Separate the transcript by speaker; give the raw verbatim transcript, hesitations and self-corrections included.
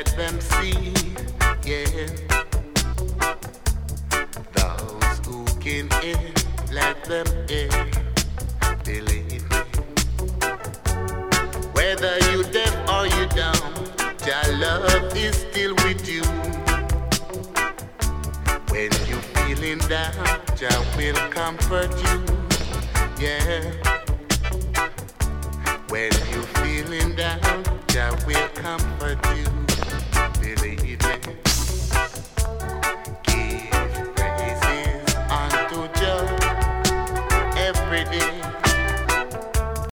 Speaker 1: let them see, yeah. Those who can hear, let them hear, believe me. Whether you deaf or you dumb, Jah love is still with you. When you feeling down, Jah will comfort you, yeah. When you feeling down, Jah will comfort you.